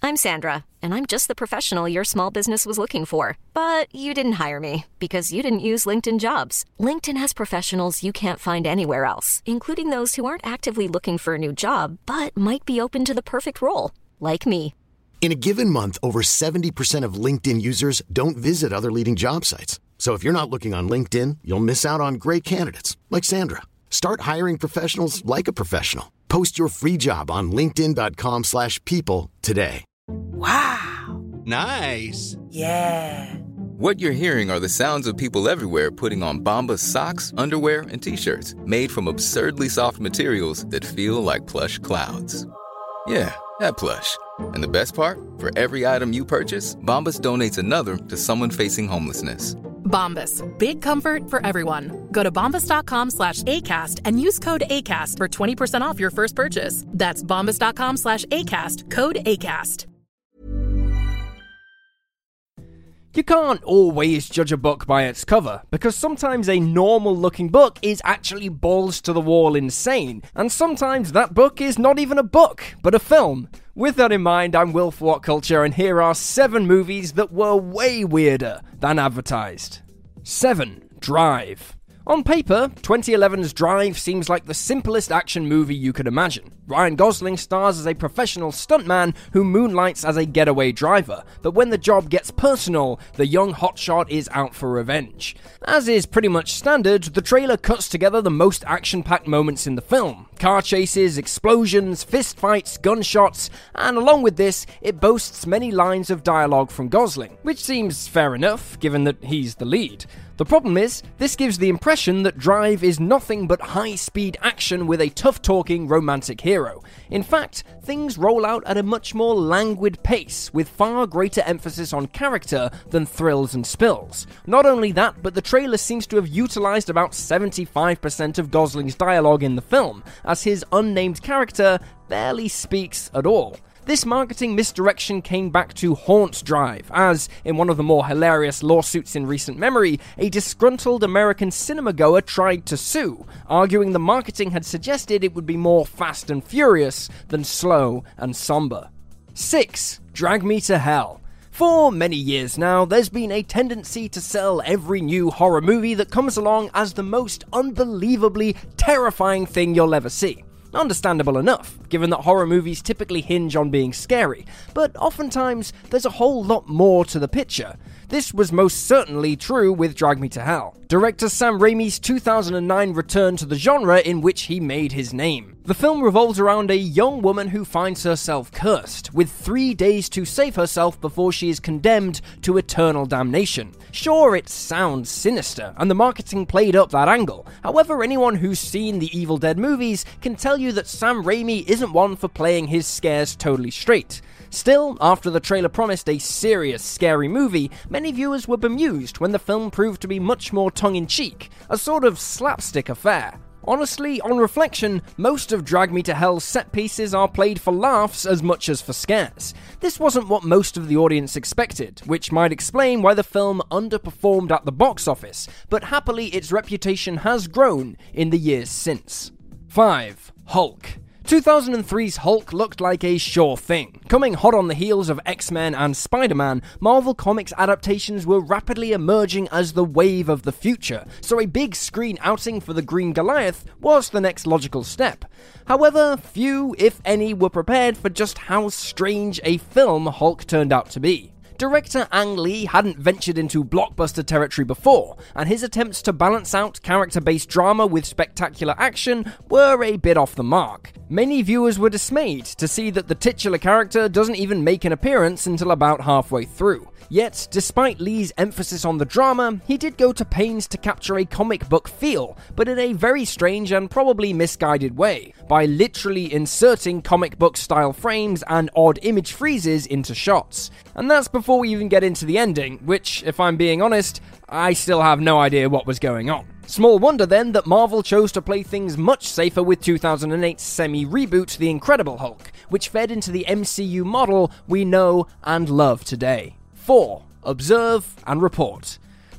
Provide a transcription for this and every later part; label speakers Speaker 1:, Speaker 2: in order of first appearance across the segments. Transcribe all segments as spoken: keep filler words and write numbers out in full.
Speaker 1: I'm Sandra, and I'm just the professional your small business was looking for. But you didn't hire me because you didn't use LinkedIn Jobs. LinkedIn has professionals you can't find anywhere else, including those who aren't actively looking for a new job, but might be open to the perfect role, like me.
Speaker 2: In a given month, over seventy percent of LinkedIn users don't visit other leading job sites. So if you're not looking on LinkedIn, you'll miss out on great candidates like Sandra. Start hiring professionals like a professional. Post your free job on linkedin dot com slash people today.
Speaker 3: Wow.
Speaker 4: Nice.
Speaker 3: Yeah.
Speaker 5: What you're hearing are the sounds of people everywhere putting on Bombas socks, underwear, and T-shirts made from absurdly soft materials that feel like plush clouds. Yeah, that plush. And the best part? For every item you purchase, Bombas donates another to someone facing homelessness.
Speaker 6: Bombas. Big comfort for everyone. Go to bombas.com slash ACAST and use code ACAST for twenty percent off your first purchase. That's bombas.com slash ACAST. Code ACAST.
Speaker 7: You can't always judge a book by its cover, because sometimes a normal-looking book is actually balls-to-the-wall insane, and sometimes that book is not even a book, but a film. With that in mind, I'm Will for What Culture, and here are seven movies that were way weirder than advertised. seven. Drive. On paper, twenty eleven's Drive seems like the simplest action movie you could imagine. Ryan Gosling stars as a professional stuntman who moonlights as a getaway driver, but when the job gets personal, the young hotshot is out for revenge. As is pretty much standard, the trailer cuts together the most action-packed moments in the film. Car chases, explosions, fistfights, gunshots, and along with this, it boasts many lines of dialogue from Gosling, which seems fair enough, given that he's the lead. The problem is, this gives the impression that Drive is nothing but high-speed action with a tough-talking romantic hero. In fact, things roll out at a much more languid pace, with far greater emphasis on character than thrills and spills. Not only that, but the trailer seems to have utilised about seventy-five percent of Gosling's dialogue in the film, as his unnamed character barely speaks at all. This marketing misdirection came back to haunt Drive, as, in one of the more hilarious lawsuits in recent memory, a disgruntled American cinema-goer tried to sue, arguing the marketing had suggested it would be more fast and furious than slow and somber. six. Drag Me to Hell. For many years now, there's been a tendency to sell every new horror movie that comes along as the most unbelievably terrifying thing you'll ever see. Understandable enough, given that horror movies typically hinge on being scary, but oftentimes there's a whole lot more to the picture. This was most certainly true with Drag Me to Hell, director Sam Raimi's two thousand nine return to the genre in which he made his name. The film revolves around a young woman who finds herself cursed, with three days to save herself before she is condemned to eternal damnation. Sure, it sounds sinister, and the marketing played up that angle. However, anyone who's seen the Evil Dead movies can tell you that Sam Raimi isn't one for playing his scares totally straight. Still, after the trailer promised a serious, scary movie, many viewers were bemused when the film proved to be much more tongue-in-cheek, a sort of slapstick affair. Honestly, on reflection, most of Drag Me to Hell's set pieces are played for laughs as much as for scares. This wasn't what most of the audience expected, which might explain why the film underperformed at the box office, but happily its reputation has grown in the years since. five. Hulk. two thousand three's Hulk looked like a sure thing. Coming hot on the heels of X-Men and Spider-Man, Marvel Comics adaptations were rapidly emerging as the wave of the future, so a big screen outing for the Green Goliath was the next logical step. However, few, if any, were prepared for just how strange a film Hulk turned out to be. Director Ang Lee hadn't ventured into blockbuster territory before, and his attempts to balance out character-based drama with spectacular action were a bit off the mark. Many viewers were dismayed to see that the titular character doesn't even make an appearance until about halfway through. Yet, despite Lee's emphasis on the drama, he did go to pains to capture a comic book feel, but in a very strange and probably misguided way, by literally inserting comic book style frames and odd image freezes into shots. And that's before we even get into the ending, which, if I'm being honest, I still have no idea what was going on. Small wonder then that Marvel chose to play things much safer with two thousand eight's semi-reboot The Incredible Hulk, which fed into the M C U model we know and love today. four. Observe and report.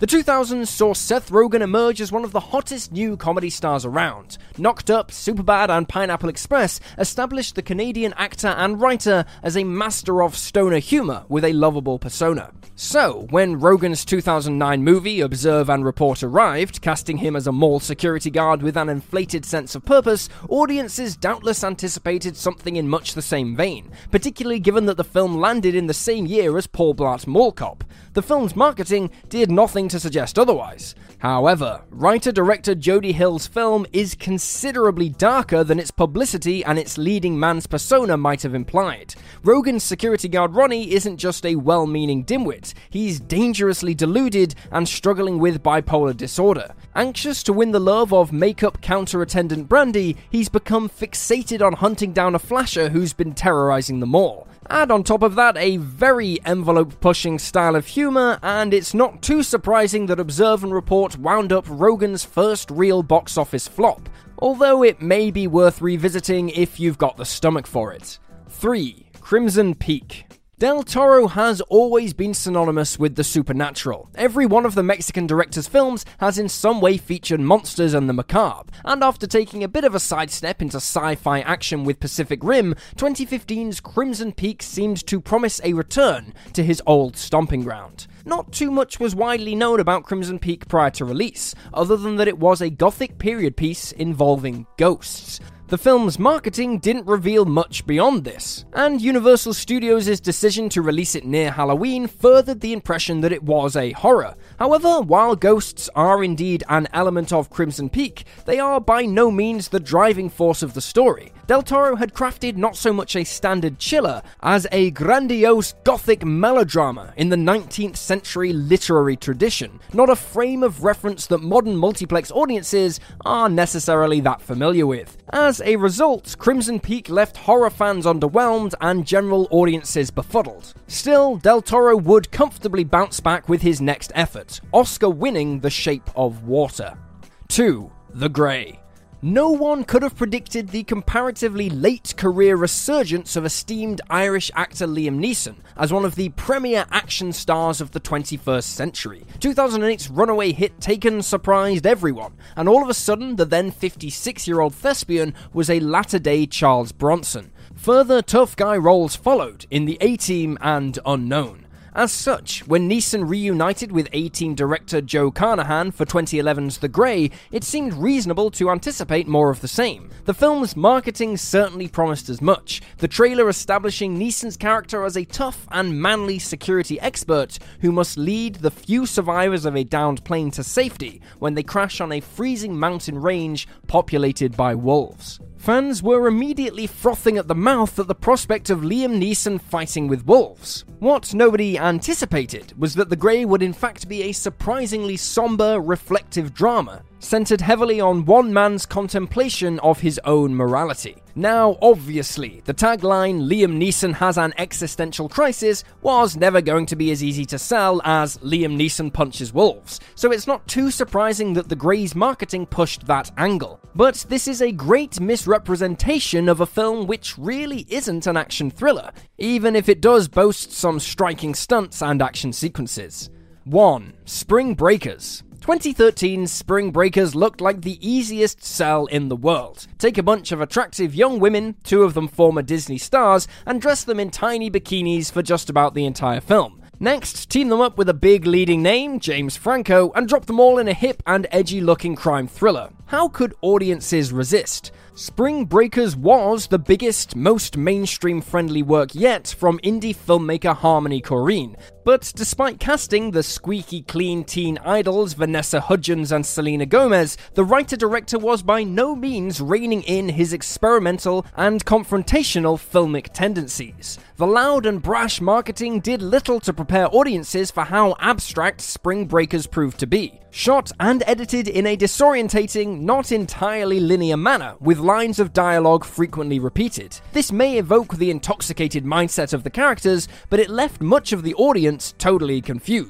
Speaker 7: The two thousands saw Seth Rogen emerge as one of the hottest new comedy stars around. Knocked Up, Superbad, and Pineapple Express established the Canadian actor and writer as a master of stoner humor with a lovable persona. So, when Rogen's two thousand nine movie Observe and Report arrived, casting him as a mall security guard with an inflated sense of purpose, audiences doubtless anticipated something in much the same vein, particularly given that the film landed in the same year as Paul Blart Mall Cop. The film's marketing did nothing to suggest otherwise. However, writer-director Jody Hill's film is considerably darker than its publicity and its leading man's persona might have implied. Rogen's security guard Ronnie isn't just a well-meaning dimwit, he's dangerously deluded and struggling with bipolar disorder. Anxious to win the love of makeup counter-attendant Brandy, he's become fixated on hunting down a flasher who's been terrorizing the mall. Add on top of that a very envelope-pushing style of humor, and it's not too surprising that Observe and Report wound up Rogen's first real box office flop, although it may be worth revisiting if you've got the stomach for it. three. Crimson Peak. Del Toro has always been synonymous with the supernatural. Every one of the Mexican director's films has in some way featured monsters and the macabre, and after taking a bit of a sidestep into sci-fi action with Pacific Rim, twenty fifteen's Crimson Peak seemed to promise a return to his old stomping ground. Not too much was widely known about Crimson Peak prior to release, other than that it was a gothic period piece involving ghosts. The film's marketing didn't reveal much beyond this, and Universal Studios' decision to release it near Halloween furthered the impression that it was a horror. However, while ghosts are indeed an element of Crimson Peak, they are by no means the driving force of the story. Del Toro had crafted not so much a standard chiller as a grandiose gothic melodrama in the nineteenth century literary tradition, not a frame of reference that modern multiplex audiences are necessarily that familiar with. As a result, Crimson Peak left horror fans underwhelmed and general audiences befuddled. Still, Del Toro would comfortably bounce back with his next effort, Oscar-winning The Shape of Water. two. The Grey. No one could have predicted the comparatively late career resurgence of esteemed Irish actor Liam Neeson as one of the premier action stars of the twenty-first century. two thousand eight's runaway hit Taken surprised everyone, and all of a sudden the then fifty-six-year-old thespian was a latter-day Charles Bronson. Further tough guy roles followed in The A-Team and Unknown. As such, when Neeson reunited with A-Team director Joe Carnahan for twenty eleven's The Grey, it seemed reasonable to anticipate more of the same. The film's marketing certainly promised as much, the trailer establishing Neeson's character as a tough and manly security expert who must lead the few survivors of a downed plane to safety when they crash on a freezing mountain range populated by wolves. Fans were immediately frothing at the mouth at the prospect of Liam Neeson fighting with wolves. What nobody anticipated was that The Grey would in fact be a surprisingly somber, reflective drama, centered heavily on one man's contemplation of his own morality. Now, obviously, the tagline Liam Neeson has an existential crisis was never going to be as easy to sell as Liam Neeson punches wolves, so it's not too surprising that The Grey's marketing pushed that angle. But this is a great misrepresentation of a film which really isn't an action thriller, even if it does boast some striking stunts and action sequences. one. Spring Breakers. twenty thirteen's Spring Breakers looked like the easiest sell in the world. Take a bunch of attractive young women, two of them former Disney stars, and dress them in tiny bikinis for just about the entire film. Next, team them up with a big leading name, James Franco, and drop them all in a hip and edgy-looking crime thriller. How could audiences resist? Spring Breakers was the biggest, most mainstream-friendly work yet from indie filmmaker Harmony Korine. But despite casting the squeaky clean teen idols Vanessa Hudgens and Selena Gomez, the writer-director was by no means reining in his experimental and confrontational filmic tendencies. The loud and brash marketing did little to prepare audiences for how abstract Spring Breakers proved to be. Shot and edited in a disorientating, not entirely linear manner, with lines of dialogue frequently repeated. This may evoke the intoxicated mindset of the characters, but it left much of the audience totally confused.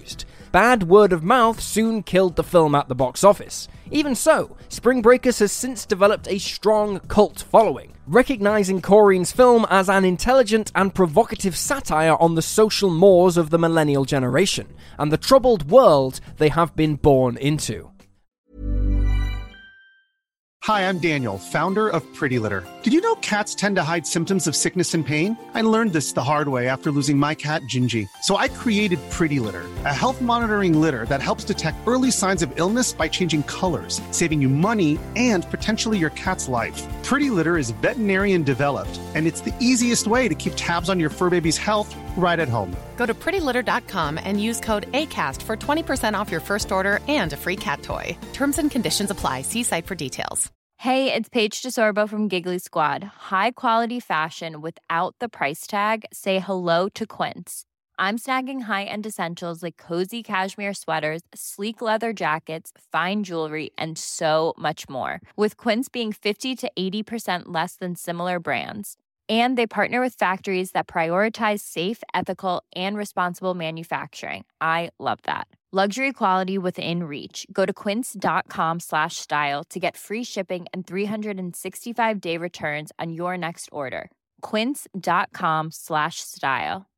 Speaker 7: bad word of mouth soon killed the film at the box office. Even so, Spring Breakers has since developed a strong cult following, recognizing Corrine's film as an intelligent and provocative satire on the social mores of the millennial generation, and the troubled world they have been born into.
Speaker 4: Hi, I'm Daniel, founder of Pretty Litter. Did you know cats tend to hide symptoms of sickness and pain? I learned this the hard way after losing my cat, Gingy. So I created Pretty Litter, a health monitoring litter that helps detect early signs of illness by changing colors, saving you money and potentially your cat's life. Pretty Litter is veterinarian developed, and it's the easiest way to keep tabs on your fur baby's health right at home.
Speaker 6: Go to pretty litter dot com and use code ACAST for twenty percent off your first order and a free cat toy. Terms and conditions apply. See site for details.
Speaker 8: Hey, it's Paige DeSorbo from Giggly Squad. High quality fashion without the price tag. Say hello to Quince. I'm snagging high-end essentials like cozy cashmere sweaters, sleek leather jackets, fine jewelry, and so much more. With Quince being fifty to eighty percent less than similar brands. And they partner with factories that prioritize safe, ethical, and responsible manufacturing. I love that. Luxury quality within reach. Go to quince.com slash style to get free shipping and three sixty-five day returns on your next order. Quince.com slash style.